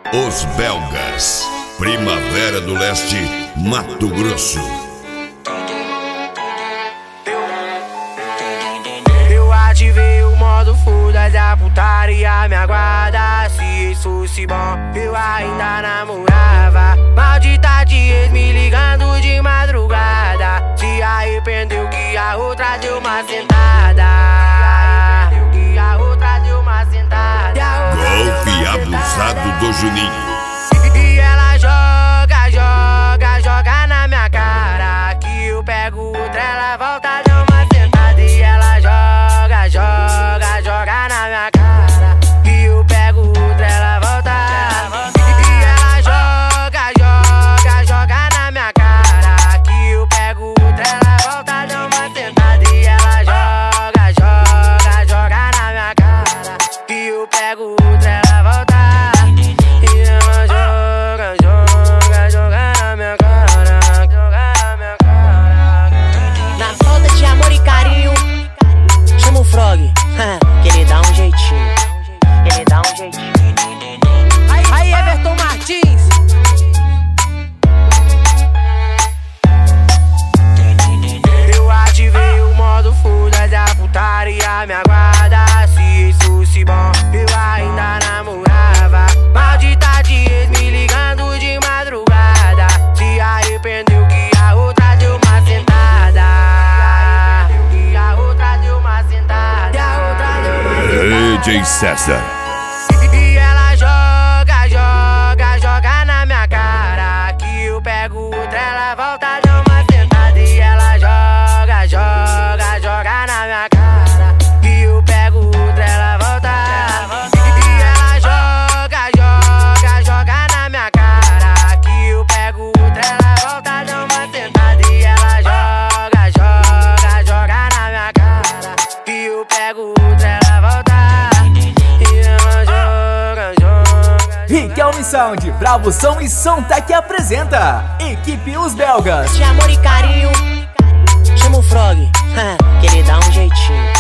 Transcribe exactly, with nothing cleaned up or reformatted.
Os Belgas, Primavera do Leste, Mato Grosso. Eu ativei o modo foda da putaria, me aguarda. Se isso fosse bom, eu ainda namorava. Maldita de ex me ligando de madrugada. Se arrependeu que a outra deu uma sentada. Que a outra deu uma sentada. Golpe abusado do Juninho. E ela joga, joga, joga na minha cara. Que eu pego outra, ela volta, dá uma sentada. E ela joga, joga, joga na minha cara. Que eu pego outra, ela volta. E ela joga, joga, joga na minha cara. Que eu pego outra, ela volta, dá uma sentada. E ela joga, joga, joga na minha cara. Que eu pego outra, ela volta. E ela joga, joga, joga na minha cara. Joga na minha cara. Na falta de amor e carinho, chama o Frog, que ele dá um jeitinho. Ele dá um jeitinho. Aí, aí Everton Martins. Eu ativei o modo foda da putaria, me aguarda. Se isso fosse bom, eu ainda namorava. Maldita de ex me ligando de madrugada. Se arrependeu que a outra deu uma sentada. Que a outra deu uma sentada. Que a outra deu uma sentada. D J César. E ela joga, joga, joga na minha cara. Que eu pego outra, ela volta, dá uma sentada. E ela joga, joga, joga na minha cara. Que eu pego outra, ela volta. E ela joga, joga, joga na minha cara. Que eu pego outra, ela volta, dá uma sentada. E ela joga, joga, joga na minha cara. Que eu pego outra, ela volta. E ela joga, joga. Riquelme Sound, Bravo Som e Sontec apresenta Equipe Os Belgas. De amor e carinho, chama o Frog, que ele dá um jeitinho.